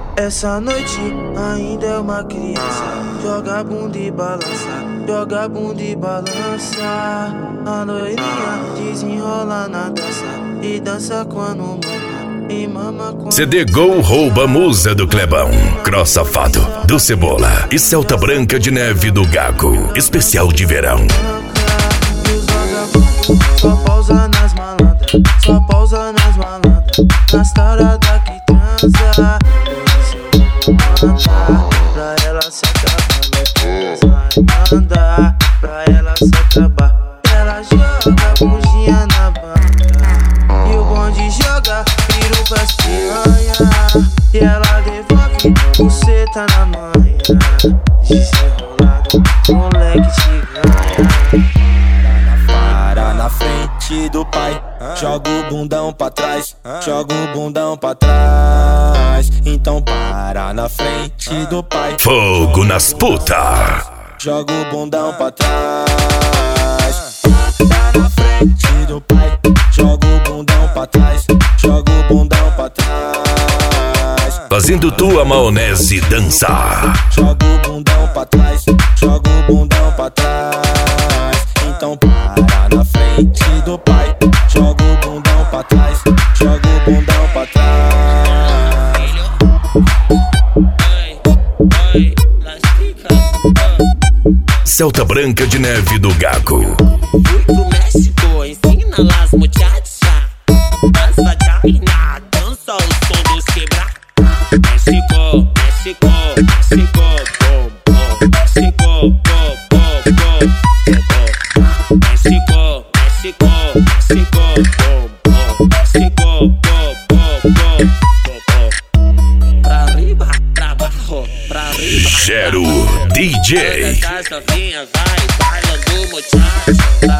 Essa noite ainda é uma criança. Joga bunda e balança, joga bunda e balança. A loirinha desenrola na dança e dança quando mama e mama quando... CD Gol rouba a musa do Clebão, Cross Safado do Cebola e Celta Branca de Neve do Gago. Especial de verão. Só pausa nas malandras, só pausa nas malandras, nas taradas que transa. Pra ela se acabar, manda pra ela se acabar. Ela joga bundinha na banca e o bonde joga piru pras piranha. E ela devolve buceta na manhã. Desenrolado, moleque te ganha. Para na frente do pai, joga o bundão pra trás, joga o bundão pra trás. Então para na frente do pai, fogo nas puta, joga o bundão pra trás. Para na frente do pai, joga o bundão pra trás, joga o bundão pra trás. Fazendo tua maionese dançar. Joga o bundão pra trás, joga o bundão pra trás. Então para na frente do pai, joga o bundão pra trás, joga o bundão pra trás. Celta Branca de Neve do Gago. Fui pro México, ensina las muchachas. Dança de arruinar, dança o som dos quebrar. México, México, México, bom, bom. México, bom, bom, bom. México, México, México, bom, bom. México, bom, bom, bom. Pra arriba, pra baixo, pra arriba. Gero DJ. Todas as novinhas vai bailando muchacho.